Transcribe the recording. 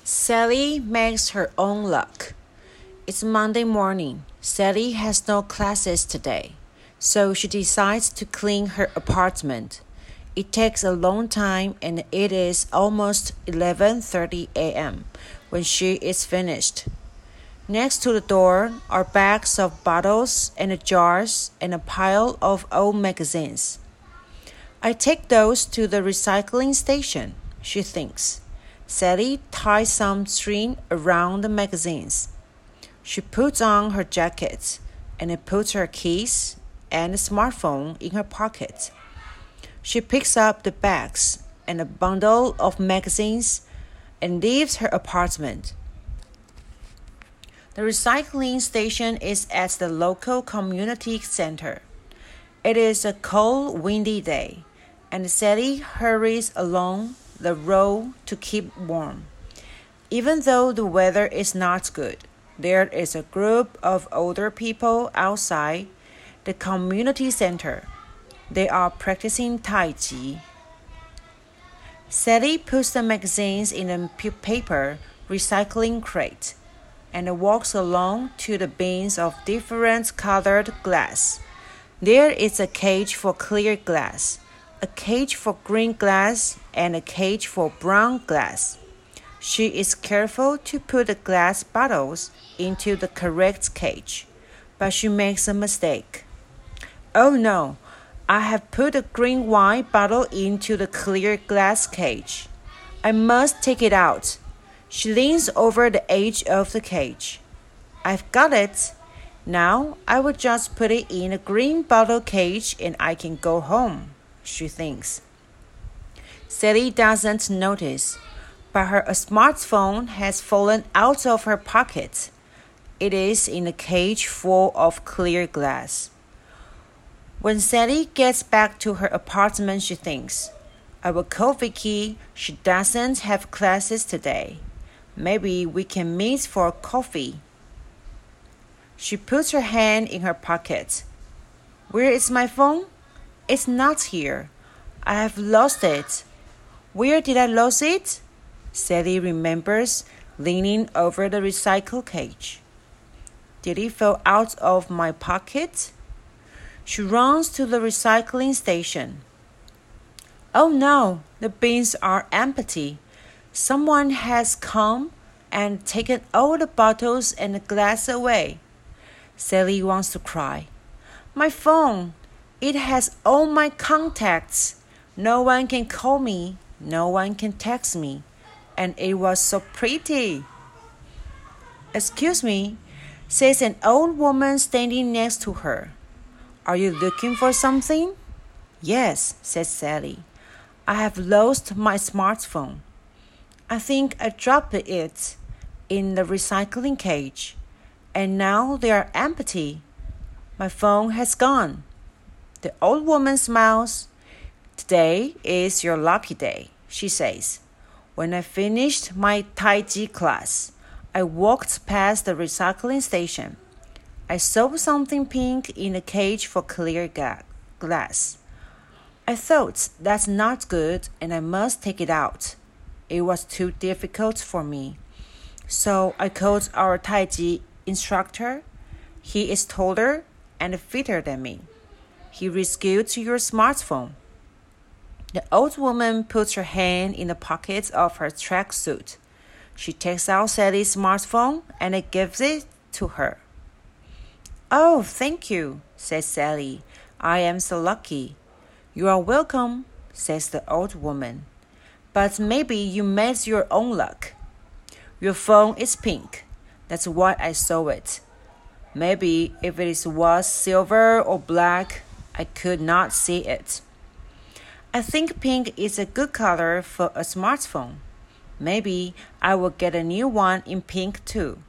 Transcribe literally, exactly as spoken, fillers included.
Sally makes her own luck. It's Monday morning. Sally has no classes today, so she decides to clean her apartment. It takes a long time and it is almost eleven thirty a.m. when she is finished. Next to the door are bags of bottles and jars and a pile of old magazines. I take those to the recycling station, she thinks. Sally ties some string around the magazines. She puts on her jacket and puts her keys and a smartphone in her pocket. She picks up the bags and a bundle of magazines and leaves her apartment. The recycling station is at the local community center. It is a cold, windy day, and Sally hurries along the road to keep warm. Even though the weather is not good, there is a group of older people outside the community center. They are practicing Tai Chi. Sally puts the magazines in a paper recycling crate and walks along to the bins of different colored glass. There is a cage for clear glass, a cage for green glass, and a cage for brown glass. She is careful to put the glass bottles into the correct cage, but she makes a mistake. Oh no, I have put the green wine bottle into the clear glass cage. I must take it out. She leans over the edge of the cage. I've got it. Now I will just put it in a green bottle cage and I can go home, she thinks. Sally doesn't notice, but her smartphone has fallen out of her pocket. It is in a cage full of clear glass. When Sally gets back to her apartment, she thinks, I will call Vicky. She doesn't have classes today. Maybe we can meet for coffee. She puts her hand in her pocket. Where is my phone? It's not here. I have lost it. Where did I lose it? Sally remembers leaning over the recycle cage. Did it fall out of my pocket? She runs to the recycling station. Oh no, the bins are empty. Someone has come and taken all the bottles and the glass away. Sally wants to cry. My phone, it has all my contacts. No one can call me. No one can text me. And it was so pretty. Excuse me, says an old woman standing next to her. Are you looking for something? Yes, says Sally. I have lost my smartphone. I think I dropped it in the recycling cage, and now they are empty. My phone has gone. The old woman smiles. Today is your lucky day, she says. When I finished my Tai Chi class, I walked past the recycling station. I saw something pink in a cage for clear ga- glass. I thought that's not good and I must take it out. It was too difficult for me. So I called our Tai Chi instructor. He is taller and fitter than me. He rescued your smartphone. The old woman puts her hand in the pocket of her tracksuit. She takes out Sally's smartphone and gives it to her. Oh, thank you, says Sally. I am so lucky. You are welcome, says the old woman. But maybe you made your own luck. Your phone is pink. That's why I saw it. Maybe if it was silver or black, I could not see it. I think pink is a good color for a smartphone. Maybe I will get a new one in pink too.